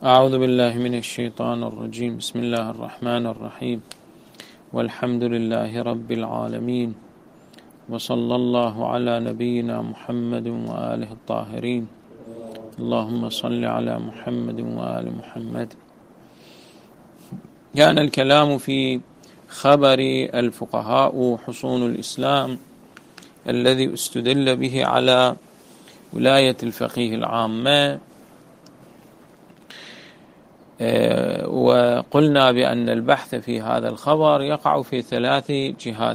أعوذ بالله من الشيطان الرجيم. بسم الله الرحمن الرحيم، والحمد لله رب العالمين، وصلى الله على نبينا محمد وآله الطاهرين. اللهم صل على محمد وآل محمد. كان الكلام في خبر الفقهاء حصون الإسلام الذي استدل به على ولاية الفقيه العامة، وقلنا بأن البحث في هذا الخبر يقع في 3 جهات.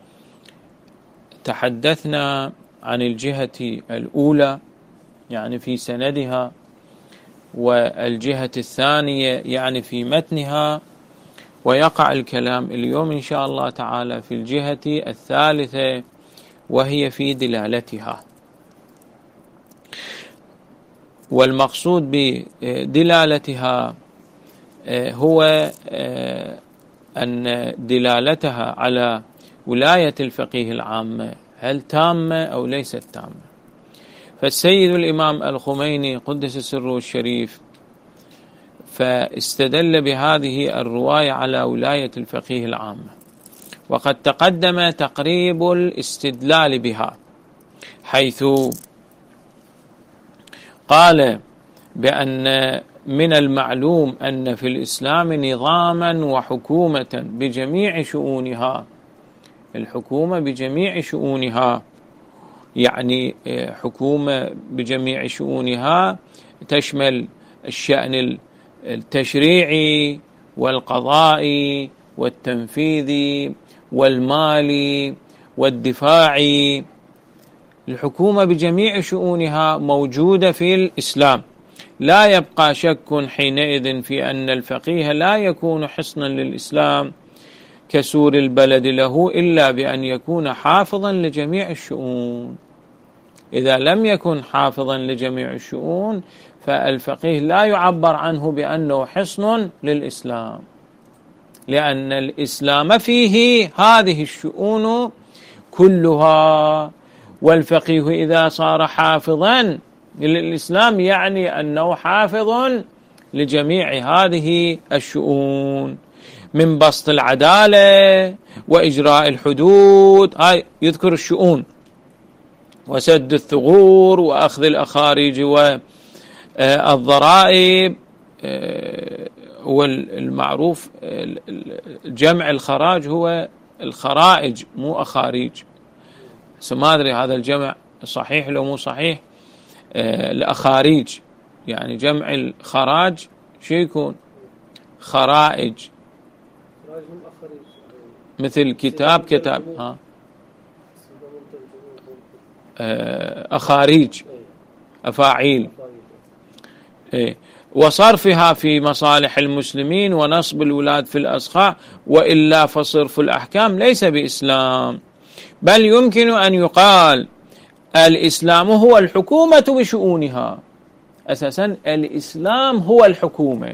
تحدثنا عن الجهة الأولى يعني في سندها، والجهة الثانية يعني في متنها، ويقع الكلام اليوم إن شاء الله تعالى في الجهة الثالثة وهي في دلالتها. والمقصود بدلالتها هو أن دلالتها على ولاية الفقيه العامة هل تامة أو ليست تامة. فالسيد الإمام الخميني قدس سره الشريف فاستدل بهذه الرواية على ولاية الفقيه العامة، وقد تقدم تقريب الاستدلال بها، حيث قال بأن من المعلوم أن في الإسلام نظاما وحكومة بجميع شؤونها. الحكومة بجميع شؤونها يعني حكومة بجميع شؤونها تشمل الشأن التشريعي والقضائي والتنفيذي والمالي والدفاعي. الحكومة بجميع شؤونها موجودة في الإسلام. لا يبقى شك حينئذ في أن الفقيه لا يكون حصنا للإسلام كسور البلد له إلا بأن يكون حافظا لجميع الشؤون. إذا لم يكن حافظا لجميع الشؤون فالفقيه لا يعبر عنه بأنه حصن للإسلام، لأن الإسلام فيه هذه الشؤون كلها. والفقيه إذا صار حافظا للإسلام يعني أنه حافظ لجميع هذه الشؤون، من بسط العدالة وإجراء الحدود، هاي يذكر الشؤون، وسد الثغور وأخذ الأخاريج والضرائب، والمعروف جمع الخراج هو الخرائج مو أخاريج. ما أدري هذا الجمع صحيح لو مو صحيح. الأخاريج يعني جمع الخراج شو يكون؟ خرائج، مثل كتاب أخاريج أفاعيل، وصرفها في مصالح المسلمين ونصب الولاد في الأسخاء، وإلا فصرف الأحكام ليس بإسلام. بل يمكن أن يقال الإسلام هو الحكومة بشؤونها. أساسا الإسلام هو الحكومة.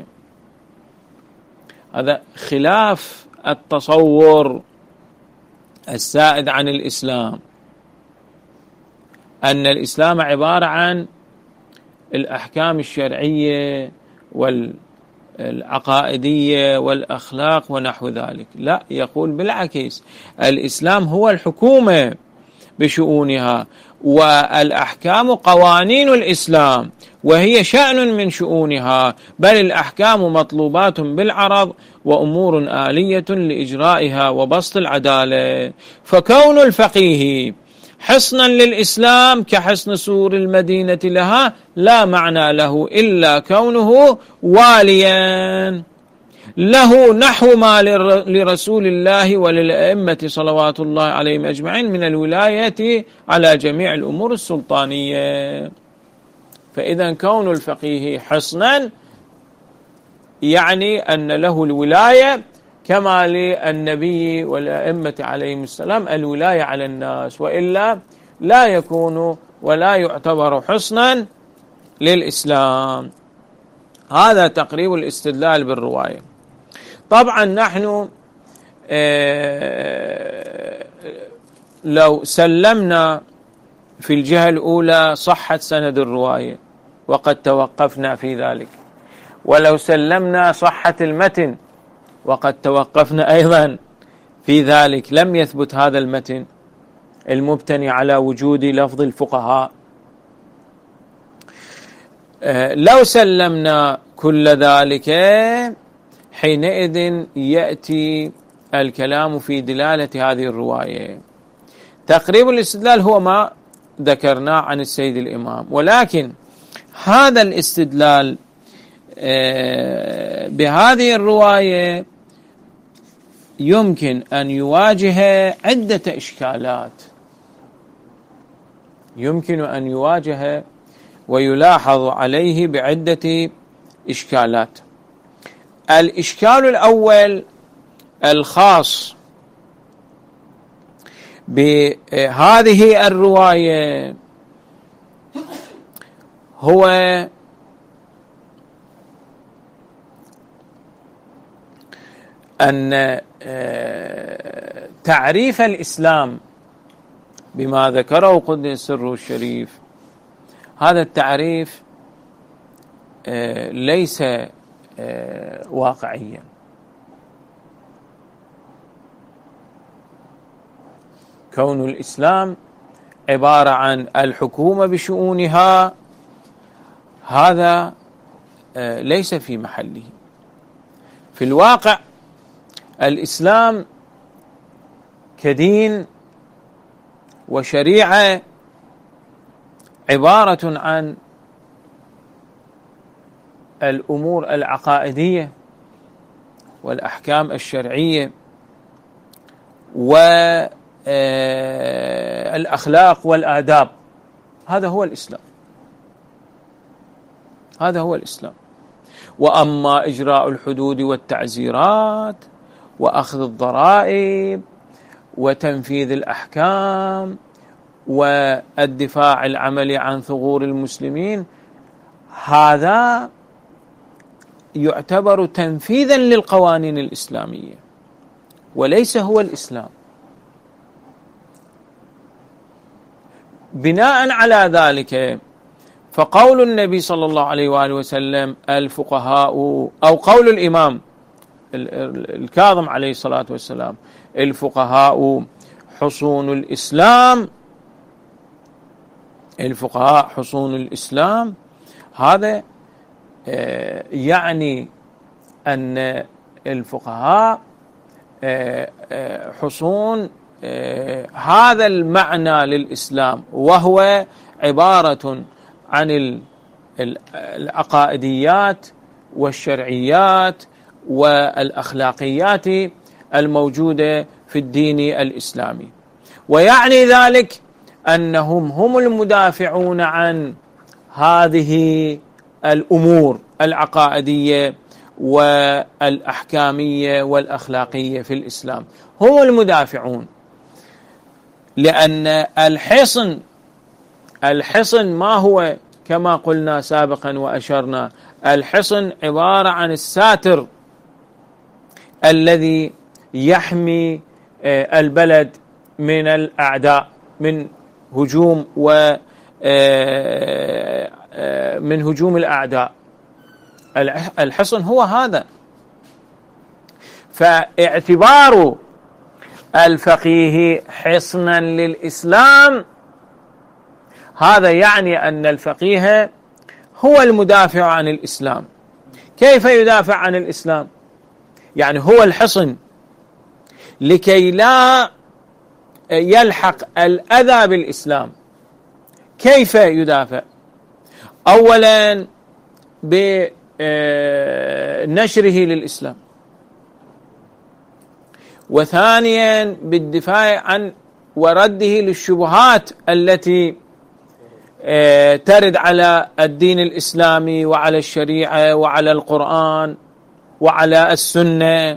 هذا خلاف التصور السائد عن الإسلام، أن الإسلام عبارة عن الأحكام الشرعية والعقائدية والأخلاق ونحو ذلك. لا، يقول بالعكس، الإسلام هو الحكومة بشؤونها، والأحكام قوانين الإسلام وهي شأن من شؤونها، بل الأحكام مطلوبات بالعرض وأمور آلية لإجرائها وبسط العدالة. فكون الفقيه حصنا للإسلام كحصن سور المدينة لها لا معنى له إلا كونه واليا له نحو ما لرسول الله وللأئمة صلوات الله عليهم أجمعين من الولاية على جميع الأمور السلطانية. فإذا كون الفقيه حصنا يعني أن له الولاية كما للنبي والأئمة عليهم السلام الولاية على الناس، وإلا لا يكون ولا يعتبر حصنا للإسلام. هذا تقريب الاستدلال بالرواية. طبعا نحن لو سلمنا في الجهة الأولى صحة سند الرواية، وقد توقفنا في ذلك، ولو سلمنا صحة المتن، وقد توقفنا أيضا في ذلك، لم يثبت هذا المتن المبتني على وجود لفظ الفقهاء. لو سلمنا كل ذلك حينئذ يأتي الكلام في دلالة هذه الرواية. تقريب الاستدلال هو ما ذكرناه عن السيد الإمام، ولكن هذا الاستدلال بهذه الرواية يمكن أن يواجه عدة إشكالات، يمكن أن يواجه ويلاحظ عليه بعدة إشكالات. الإشكال الأول الخاص بهذه الرواية هو أن تعريف الإسلام بما ذكره قدس سره الشريف، هذا التعريف ليس واقعيا. كون الإسلام عبارة عن الحكومة بشؤونها، هذا ليس في محله. في الواقع الإسلام كدين وشريعة عبارة عن الأمور العقائدية والأحكام الشرعية والأخلاق والآداب. هذا هو الإسلام، هذا هو الإسلام. وأما إجراء الحدود والتعزيرات وأخذ الضرائب وتنفيذ الأحكام والدفاع العملي عن ثغور المسلمين، هذا يعتبر تنفيذا للقوانين الإسلامية وليس هو الإسلام. بناء على ذلك فقول النبي صلى الله عليه وآله وسلم الفقهاء، أو قول الإمام الكاظم عليه الصلاة والسلام الفقهاء حصون الإسلام، الفقهاء حصون الإسلام، هذا يعني أن الفقهاء حصون هذا المعنى للإسلام، وهو عبارة عن العقائديات والشرعيات والأخلاقيات الموجودة في الدين الإسلامي. ويعني ذلك أنهم هم المدافعون عن هذه الأمور العقائدية والأحكامية والأخلاقية في الإسلام، هم المدافعون. لأن الحصن ما هو كما قلنا سابقا وأشرنا، الحصن عبارة عن الساتر الذي يحمي البلد من الأعداء، من هجوم من هجوم الأعداء. الحصن هو هذا. فاعتبار الفقيه حصنا للإسلام هذا يعني أن الفقيه هو المدافع عن الإسلام. كيف يدافع عن الإسلام؟ يعني هو الحصن لكي لا يلحق الأذى بالإسلام. كيف يدافع؟ أولا بنشره للإسلام، وثانيا بالدفاع عن ورده للشبهات التي ترد على الدين الإسلامي وعلى الشريعة وعلى القرآن وعلى السنة.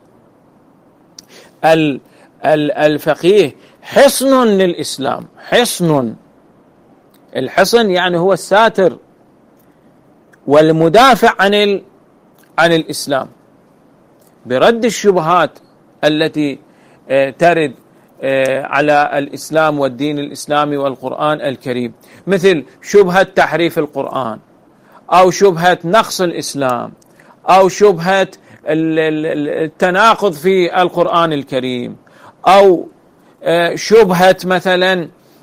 الفقيه حصن للإسلام، حصن. الحصن يعني هو الساتر والمدافع عن الإسلام برد الشبهات التي ترد على الإسلام والدين الإسلامي والقرآن الكريم، مثل شبهة تحريف القرآن، أو شبهة نقص الإسلام، أو شبهة التناقض في القرآن الكريم، أو شبهة مثلا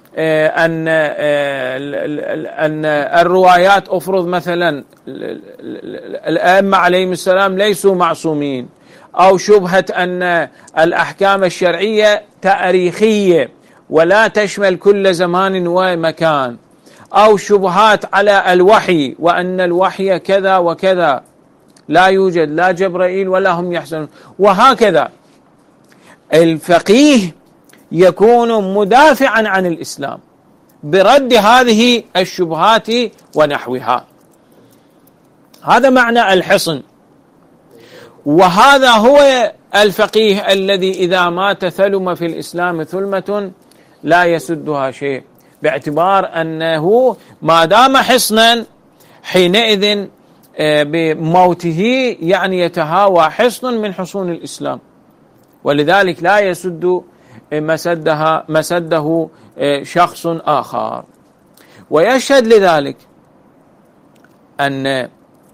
أن الروايات أفرض مثلا الأئمة عليهم السلام ليسوا معصومين، أو شبهة أن الأحكام الشرعية تاريخية ولا تشمل كل زمان ومكان، أو شبهات على الوحي وأن الوحي كذا وكذا، لا يوجد لا جبرائيل ولا هم يحزنون، وهكذا. الفقيه يكون مدافعا عن الإسلام برد هذه الشبهات ونحوها. هذا معنى الحصن، وهذا هو الفقيه الذي إذا مات ثلم في الإسلام ثلمة لا يسدها شيء، باعتبار أنه ما دام حصنا حينئذ بموته يعني يتهاوى حصن من حصون الإسلام، ولذلك لا يسد مسده شخص آخر. ويشهد لذلك أن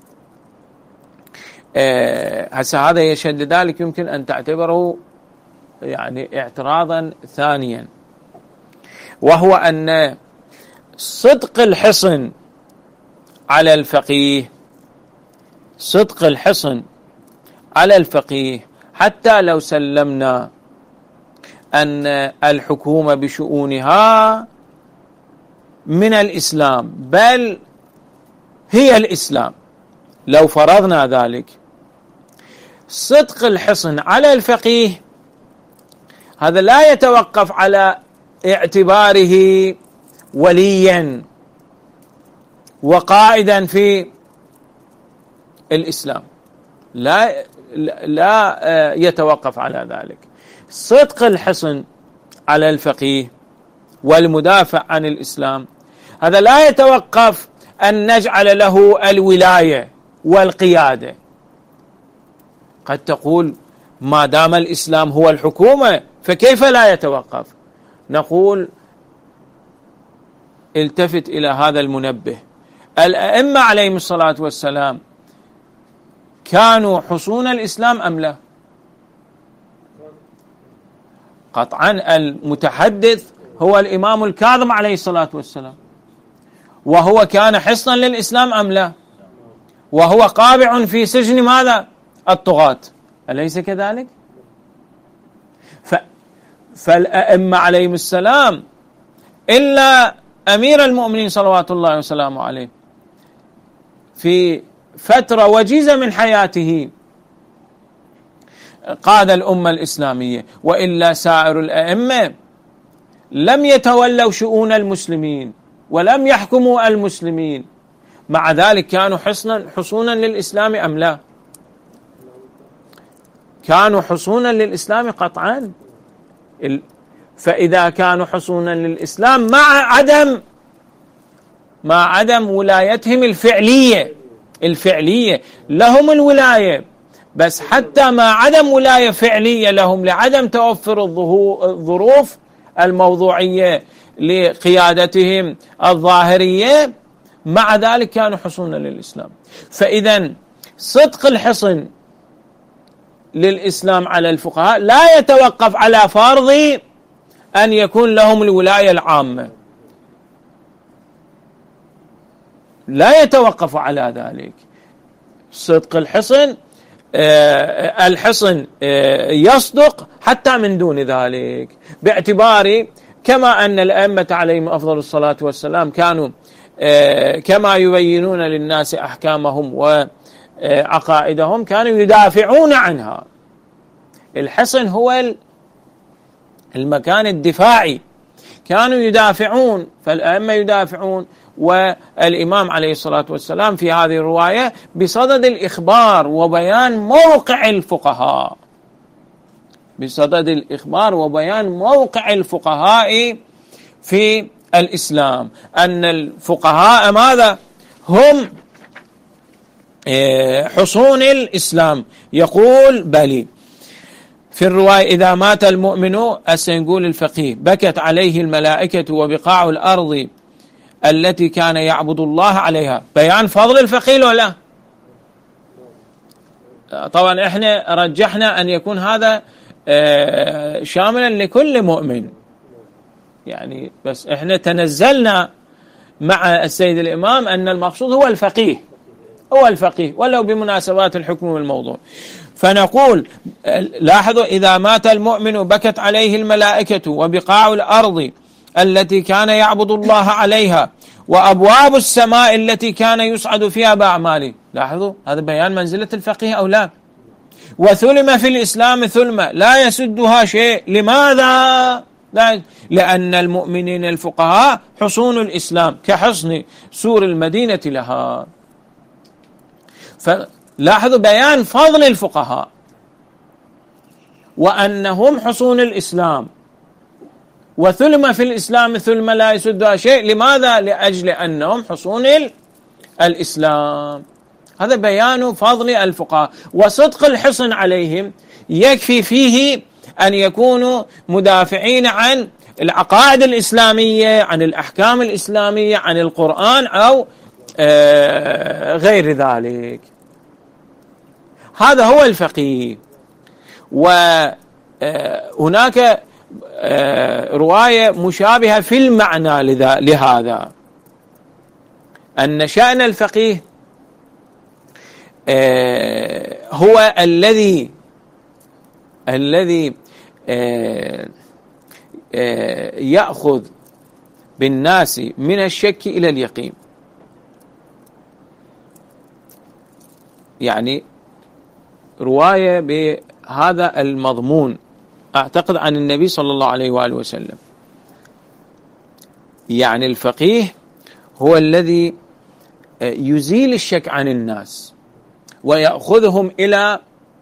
هسه هذا يشهد لذلك يمكن أن تعتبره يعني اعتراضا ثانيا، وهو أن صدق الحصن على الفقيه، صدق الحصن على الفقيه حتى لو سلمنا أن الحكومة بشؤونها من الإسلام بل هي الإسلام، لو فرضنا ذلك، صدق الحصن على الفقيه هذا لا يتوقف على اعتباره وليا وقائدا في الإسلام، لا يتوقف على ذلك. صدق الحصن على الفقيه والمدافع عن الإسلام هذا لا يتوقف أن نجعل له الولاية والقيادة. قد تقول ما دام الإسلام هو الحكومة فكيف لا يتوقف؟ نقول التفت إلى هذا المنبه. الأئمة عليهم الصلاة والسلام كانوا حصون الإسلام أم لا؟ قطعا المتحدث هو الإمام الكاظم عليه الصلاة والسلام، وهو كان حصنا للإسلام أم لا؟ وهو قابع في سجن ماذا؟ الطغاة، أليس كذلك؟ فالأئمة عليهم السلام إلا أمير المؤمنين صلوات الله وسلامه عليه في فترة وجيزة من حياته قاد الأمة الإسلامية، وإلا سائر الأئمة لم يتولوا شؤون المسلمين ولم يحكموا المسلمين، مع ذلك كانوا حصونا للإسلام أم لا؟ كانوا حصونا للإسلام قطعا. فإذا كانوا حصونا للإسلام مع عدم ولايتهم الفعلية لهم الولاية، بس حتى مع عدم ولاية فعلية لهم لعدم توفر الظروف الموضوعية لقيادتهم الظاهرية، مع ذلك كانوا حصونا للإسلام. فإذا صدق الحصن للإسلام على الفقهاء لا يتوقف على فرض أن يكون لهم الولاية العامة، لا يتوقف على ذلك. صدق الحصن يصدق حتى من دون ذلك، باعتبار كما أن الأئمة عليهم أفضل الصلاة والسلام كانوا كما يبينون للناس أحكامهم وعقائدهم كانوا يدافعون عنها. الحصن هو المكان الدفاعي، كانوا يدافعون، فالأئمة يدافعون، والإمام عليه الصلاة والسلام في هذه الرواية بصدد الإخبار وبيان موقع الفقهاء، بصدد الإخبار وبيان موقع الفقهاء في الإسلام، أن الفقهاء ماذا؟ هم حصون الإسلام. يقول بلي في الرواية إذا مات المؤمن، سنقول الفقيه، بكت عليه الملائكة وبقاع الأرض التي كان يعبد الله عليها. بيان فضل الفقيه ولا؟ طبعا احنا رجحنا أن يكون هذا شاملا لكل مؤمن، يعني بس احنا تنزلنا مع السيد الإمام أن المقصود هو الفقيه، هو الفقيه ولو بمناسبات الحكم والموضوع. فنقول لاحظوا: إذا مات المؤمن بكت عليه الملائكة وبقاع الأرض التي كان يعبد الله عليها وأبواب السماء التي كان يصعد فيها بأعماله. لاحظوا هذا بيان منزلة الفقيه أو لا؟ وثلم في الإسلام ثلمة لا يسدها شيء. لماذا؟ لأن المؤمنين الفقهاء حصون الإسلام كحصن سور المدينة لها. فلاحظوا بيان فضل الفقهاء وأنهم حصون الإسلام، وثلم في الإسلام ثلمة لا يسدها شيء. لماذا؟ لأجل أنهم حصون الإسلام. هذا بيان فضل الفقهاء وصدق الحصن عليهم. يكفي فيه أن يكونوا مدافعين عن العقائد الإسلامية، عن الأحكام الإسلامية، عن القرآن أو غير ذلك. هذا هو الفقيه. وهناك رواية مشابهة في المعنى لهذا، أن شأن الفقيه هو الذي يأخذ بالناس من الشك إلى اليقين. يعني رواية بهذا المضمون أعتقد عن النبي صلى الله عليه وآله وسلم. يعني الفقيه هو الذي يزيل الشك عن الناس ويأخذهم إلى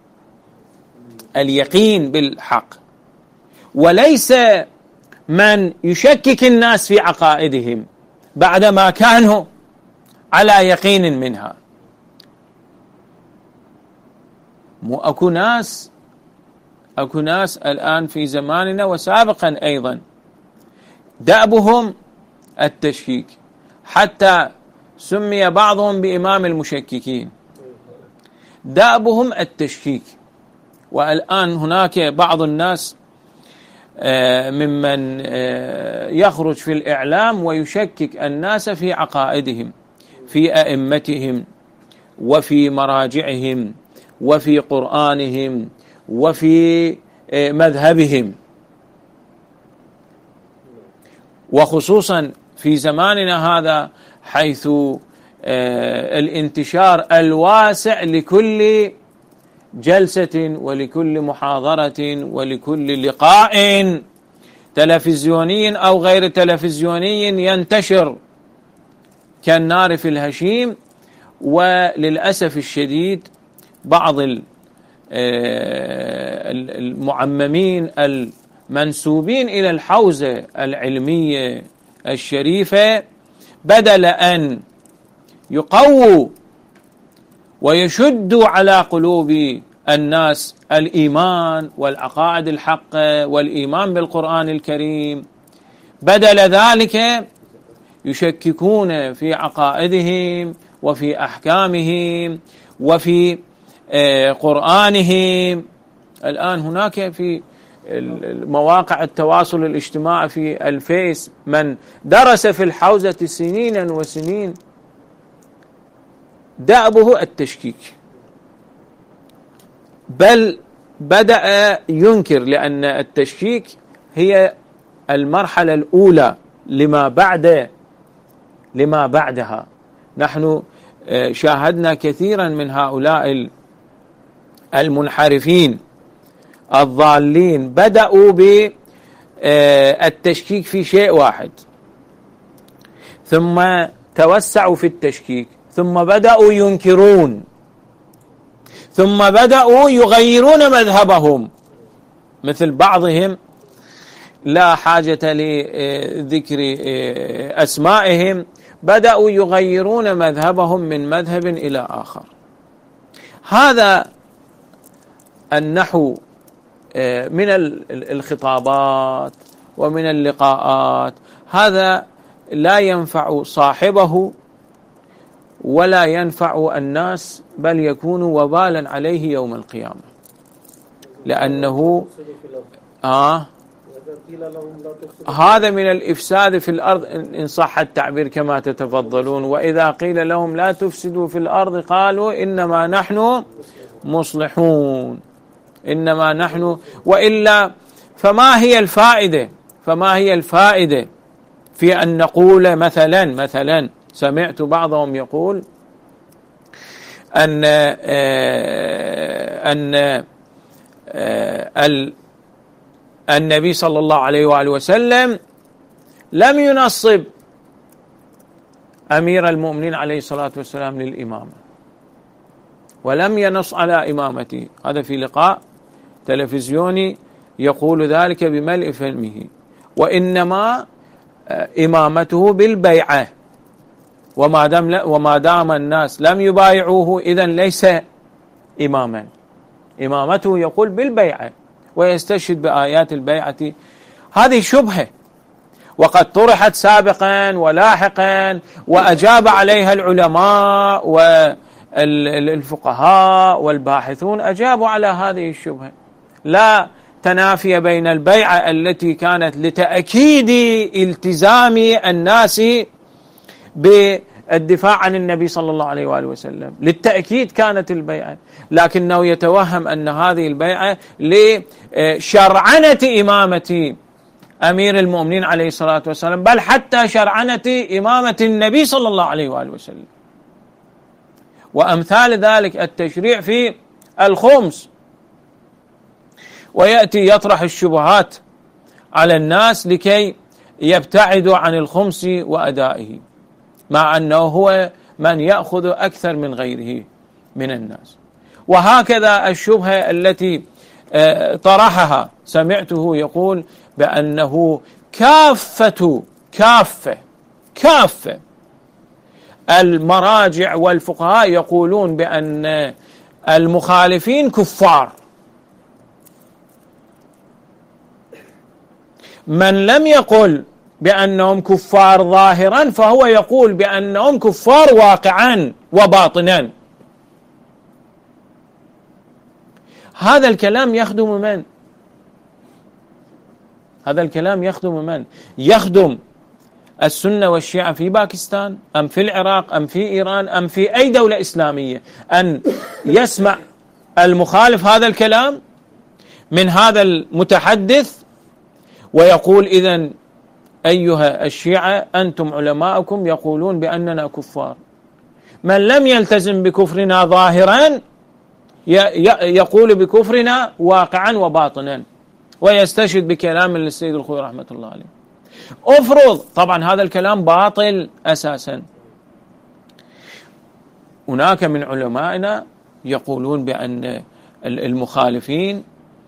اليقين بالحق، وليس من يشكك الناس في عقائدهم بعدما كانوا على يقين منها. أكو ناس الآن في زماننا وسابقا أيضا دأبهم التشكيك، حتى سمي بعضهم بإمام المشككين. دأبهم التشكيك. والآن هناك بعض الناس ممن يخرج في الإعلام ويشكك الناس في عقائدهم، في أئمتهم، وفي مراجعهم، وفي قرآنهم، وفي مذهبهم. وخصوصا في زماننا هذا، حيث الانتشار الواسع لكل جلسة ولكل محاضرة ولكل لقاء تلفزيوني أو غير تلفزيوني ينتشر كالنار في الهشيم. وللأسف الشديد بعض المعممين المنسوبين إلى الحوزة العلمية الشريفة، بدل أن يقووا ويشدوا على قلوب الناس الإيمان والعقائد الحقة والإيمان بالقرآن الكريم، بدل ذلك يشككون في عقائدهم وفي أحكامهم وفي قرآنهم. الآن هناك في مواقع التواصل الاجتماعي في الفيس من درس في الحوزة سنينا وسنين دأبه التشكيك، بل بدأ ينكر، لأن التشكيك هي المرحلة الأولى لما بعدها. نحن شاهدنا كثيرا من هؤلاء المنحرفين الضالين بدأوا بالتشكيك في شيء واحد، ثم توسعوا في التشكيك، ثم بدأوا ينكرون، ثم بدأوا يغيرون مذهبهم. مثل بعضهم لا حاجة لذكر أسمائهم، بدأوا يغيرون مذهبهم من مذهب إلى آخر. هذا النحو من الخطابات ومن اللقاءات، هذا لا ينفع صاحبه ولا ينفع الناس، بل يكون وبالا عليه يوم القيامة، لأنه هذا من الإفساد في الأرض إن صح التعبير كما تتفضلون. وإذا قيل لهم لا تفسدوا في الأرض قالوا إنما نحن مصلحون، إنما نحن. وإلا فما هي الفائدة في أن نقول مثلا سمعت بعضهم يقول أن النبي صلى الله عليه وآله وسلم لم ينصب أمير المؤمنين عليه الصلاة والسلام للإمامة، ولم ينص على إمامته. هذا في لقاء تلفزيوني يقول ذلك بملء فمه، وإنما إمامته بالبيعة، وما دام الناس لم يبايعوه إذن ليس إماما. إمامته يقول بالبيعة ويستشهد بآيات البيعة. هذه شبهة وقد طرحت سابقا ولاحقا، وأجاب عليها العلماء والفقهاء والباحثون، أجابوا على هذه الشبهة. لا تنافي بين البيعة التي كانت لتأكيد التزام الناس بالدفاع عن النبي صلى الله عليه وآله وسلم، للتأكيد كانت البيعة، لكنه يتوهم أن هذه البيعة لشرعنة إمامة أمير المؤمنين عليه الصلاة والسلام، بل حتى شرعنة إمامة النبي صلى الله عليه وآله وسلم. وأمثال ذلك التشريع في الخمس، ويأتي يطرح الشبهات على الناس لكي يبتعدوا عن الخمس وأدائه، مع أنه هو من يأخذ أكثر من غيره من الناس. وهكذا الشبهة التي طرحها سمعته يقول بأنه كافة المراجع والفقهاء يقولون بأن المخالفين كفار. من لم يقل بأنهم كفار ظاهرا فهو يقول بأنهم كفار واقعا وباطنا. هذا الكلام يخدم من؟ هذا الكلام يخدم من؟ يخدم السنة والشيعة في باكستان أم في العراق أم في إيران أم في أي دولة إسلامية، أن يسمع المخالف هذا الكلام من هذا المتحدث ويقول إذن أيها الشيعة أنتم علماءكم يقولون بأننا كفار. من لم يلتزم بكفرنا ظاهرا يقول بكفرنا واقعا وباطنا، ويستشهد بكلام للسيد الخوي رحمة الله عليه. أفرض طبعا هذا الكلام باطل أساسا. هناك من علمائنا يقولون بأن المخالفين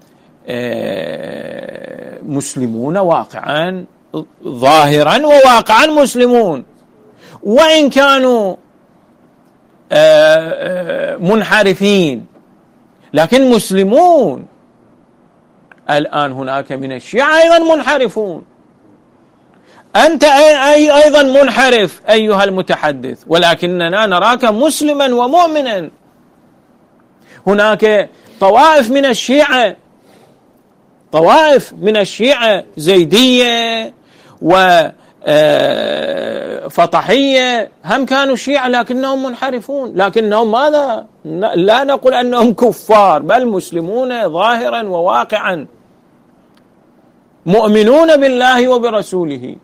مسلمون واقعا، ظاهرا وواقعا مسلمون، وإن كانوا منحرفين لكن مسلمون. الآن هناك من الشيعة أيضا منحرفون، أنت أيضا منحرف أيها المتحدث، ولكننا نراك مسلما ومؤمنا. هناك طوائف من الشيعة زيدية وفطحية هم كانوا شيعة لكنهم منحرفون، لكنهم ماذا؟ لا نقول أنهم كفار، بل مسلمون ظاهرا وواقعا، مؤمنون بالله وبرسوله.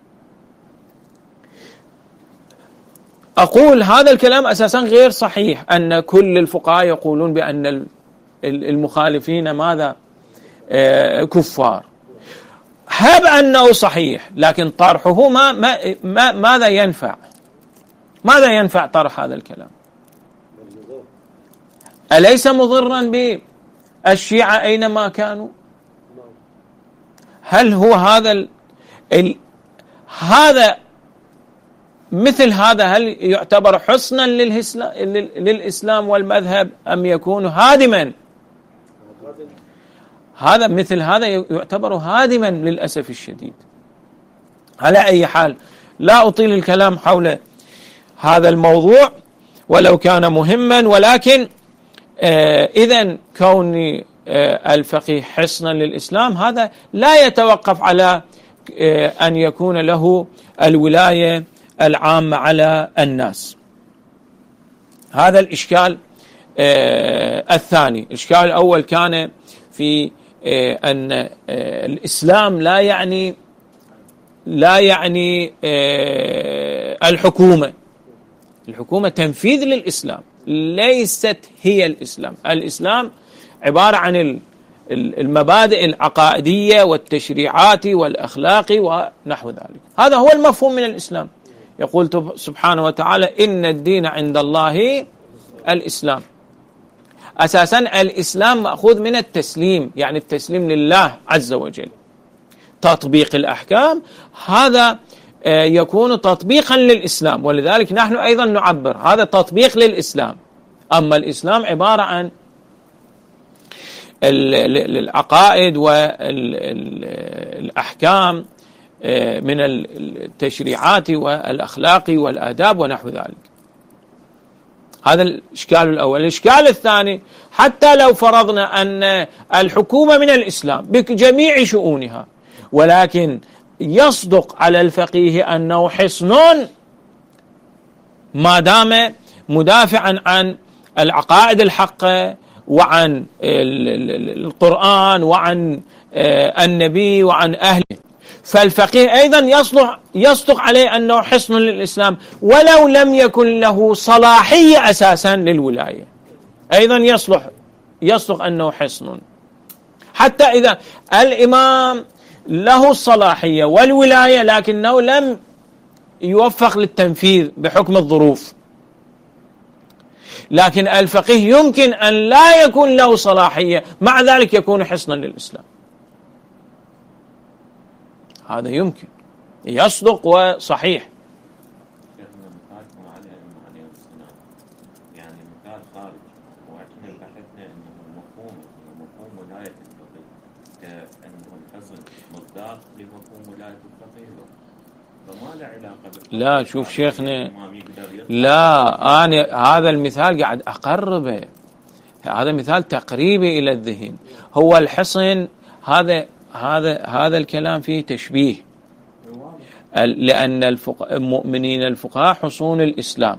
أقول هذا الكلام أساسا غير صحيح، أن كل الفقهاء يقولون بأن المخالفين ماذا؟ كفار. هب أنه صحيح، لكن طرحه ماذا ينفع؟ ماذا ينفع طرح هذا الكلام؟ أليس مضرا بالشيعة أينما كانوا؟ هل هو هذا مثل هذا هل يعتبر حصنا للإسلام والمذهب أم يكون هادما؟ مثل هذا يعتبر هادما للأسف الشديد. على أي حال لا أطيل الكلام حول هذا الموضوع ولو كان مهما، ولكن إذن كون الفقيه حصنا للإسلام هذا لا يتوقف على أن يكون له الولاية العامة على الناس. هذا الإشكال الثاني. الإشكال الأول كان في أن الإسلام لا يعني الحكومة تنفيذ للإسلام، ليست هي الإسلام. الإسلام عبارة عن المبادئ العقائدية والتشريعات والأخلاق ونحو ذلك. هذا هو المفهوم من الإسلام. يقول سبحانه وتعالى إن الدين عند الله الإسلام. أساسا الإسلام مأخوذ من التسليم، يعني التسليم لله عز وجل. تطبيق الأحكام هذا يكون تطبيقا للإسلام، ولذلك نحن أيضا نعبر هذا تطبيق للإسلام. أما الإسلام عبارة عن العقائد والأحكام من التشريعات والأخلاق والآداب ونحو ذلك. هذا الإشكال الأول. الإشكال الثاني، حتى لو فرضنا أن الحكومة من الإسلام بجميع شؤونها، ولكن يصدق على الفقيه أنه حصن ما دام مدافعا عن العقائد الحقة وعن القرآن وعن النبي وعن أهله، فالفقيه أيضا يصدق عليه أنه حصن للإسلام ولو لم يكن له صلاحية أساسا للولاية، أيضا يصدق أنه حصن. حتى إذا الإمام له الصلاحية والولاية لكنه لم يوفق للتنفيذ بحكم الظروف، لكن الفقيه يمكن أن لا يكون له صلاحية مع ذلك يكون حصنا للإسلام. هذا يمكن يصدق وصحيح. يعني مثال خارج واحنا بحثنا انه مفهوم ولاية الفقيه كأنه الحصن مصداق لمفهوم ولاية الفقيه، فما له علاقة. لا شوف شيخنا، لا أنا هذا المثال قاعد أقربه، هذا مثال تقريبي إلى الذهن. هو الحصن هذا الكلام فيه تشبيه، لأن المؤمنين الفقهاء حصون الإسلام.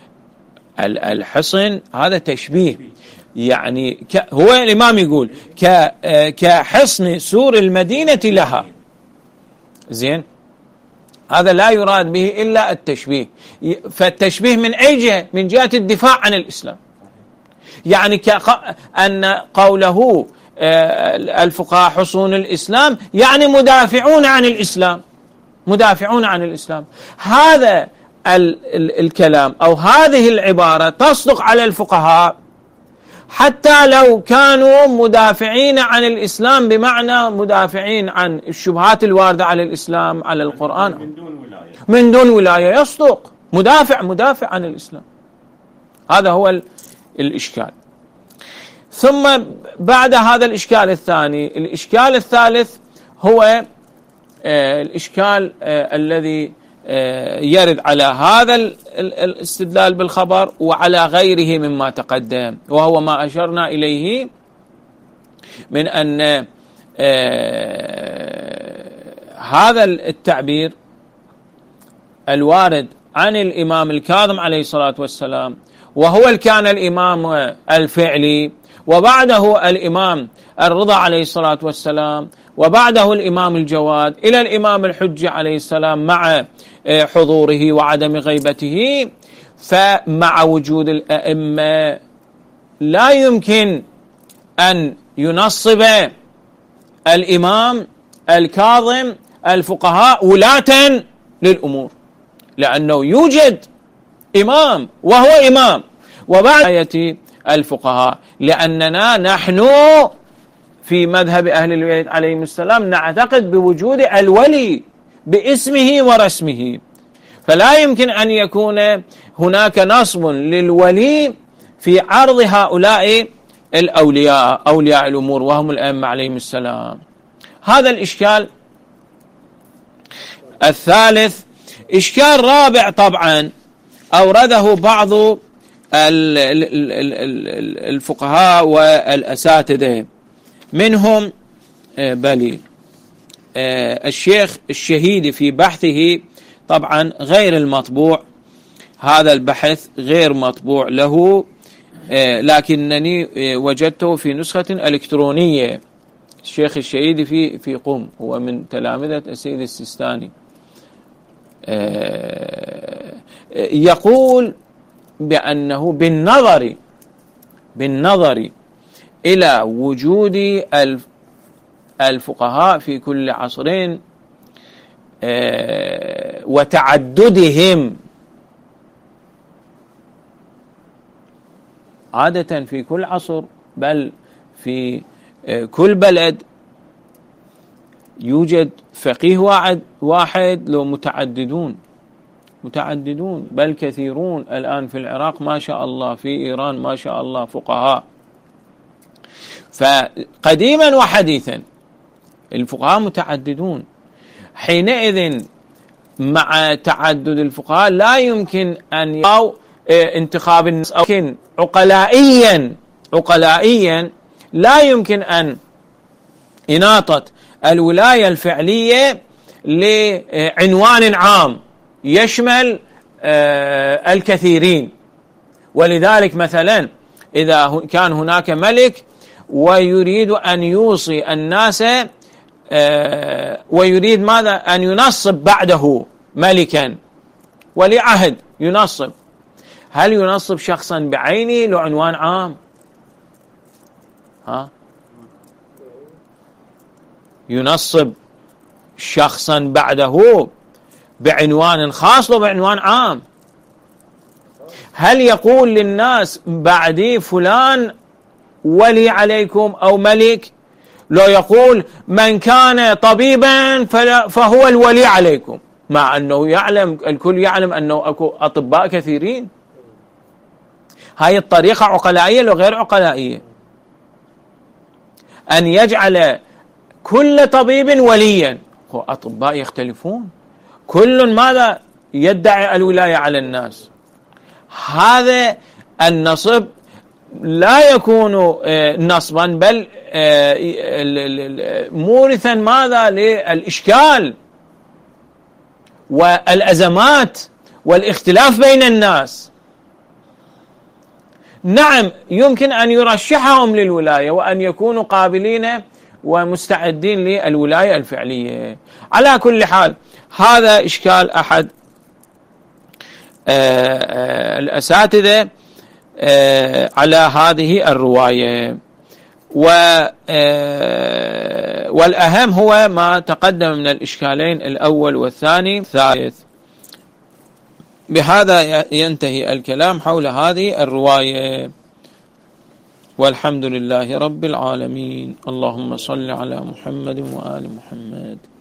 الحصن هذا تشبيه، يعني هو الإمام يقول كحصن سور المدينة لها. زين، هذا لا يراد به إلا التشبيه. فالتشبيه من أي جهة؟ من جهة الدفاع عن الإسلام. يعني أن قوله الفقهاء حصون الإسلام يعني مدافعون عن الإسلام، مدافعون عن الإسلام. هذا الكلام أو هذه العبارة تصدق على الفقهاء حتى لو كانوا مدافعين عن الإسلام، بمعنى مدافعين عن الشبهات الواردة على الإسلام على القرآن من دون ولاية، يصدق مدافع عن الإسلام. هذا هو الإشكال. ثم بعد هذا الإشكال الثاني، الإشكال الثالث هو الإشكال الذي يرد على هذا الاستدلال بالخبر وعلى غيره مما تقدم، وهو ما أشرنا إليه من أن هذا التعبير الوارد عن الإمام الكاظم عليه الصلاة والسلام، وهو كان الإمام الفعلي، وبعده الإمام الرضا عليه الصلاة والسلام، وبعده الإمام الجواد، إلى الإمام الحجة عليه السلام مع حضوره وعدم غيبته. فمع وجود الأئمة لا يمكن أن ينصب الإمام الكاظم الفقهاء ولاة للأمور، لأنه يوجد إمام وهو إمام وبعد آية الفقهاء. لأننا نحن في مذهب أهل البيت عليهم السلام نعتقد بوجود الولي باسمه ورسمه، فلا يمكن أن يكون هناك نصب للولي في عرض هؤلاء الأولياء، أولياء الأمور وهم الأئمة عليهم السلام. هذا الإشكال الثالث. إشكال رابع طبعا أورده بعض الفقهاء والأساتذة، منهم بلي الشيخ الشهيدي في بحثه، طبعا غير المطبوع، هذا البحث غير مطبوع له، لكنني وجدته في نسخة إلكترونية. الشيخ الشهيدي في قم، هو من تلامذة السيد السيستاني. يقول بأنه بالنظر إلى وجود الفقهاء في كل عصر وتعددهم عادة في كل عصر، بل في كل بلد يوجد فقيه واحد لو متعددون، بل كثيرون الآن في العراق ما شاء الله، في إيران ما شاء الله فقهاء. فقديما وحديثا الفقهاء متعددون. حينئذ مع تعدد الفقهاء لا يمكن أن يقاو انتخاب الناس، أو يمكن عقلائيا لا يمكن أن إناطة الولاية الفعلية لعنوان عام يشمل الكثيرين. ولذلك مثلا إذا كان هناك ملك ويريد أن يوصي الناس ويريد ماذا؟ أن ينصب بعده ملكا ولي عهد، ينصب، هل ينصب شخصا بعينه لعنوان عام؟ ينصب شخصا بعده بعنوان خاص وبعنوان عام. هل يقول للناس بعدي فلان ولي عليكم أو ملك؟ لو يقول من كان طبيبا فهو الولي عليكم، مع أنه يعلم، الكل يعلم أنه أكو أطباء كثيرين. هاي الطريقة عقلائية لو غير عقلائية، أن يجعل كل طبيب وليا. هو أطباء يختلفون، كل ماذا يدعي الولاية على الناس. هذا النصب لا يكون نصبا، بل مورثا ماذا للإشكال والأزمات والاختلاف بين الناس. نعم يمكن أن يرشحهم للولاية وأن يكونوا قابلين ومستعدين للولاية الفعلية. على كل حال هذا إشكال أحد الأساتذة على هذه الرواية. والأهم هو ما تقدم من الإشكالين الأول والثاني الثالث. بهذا ينتهي الكلام حول هذه الرواية، والحمد لله رب العالمين. اللهم صل على محمد وآل محمد.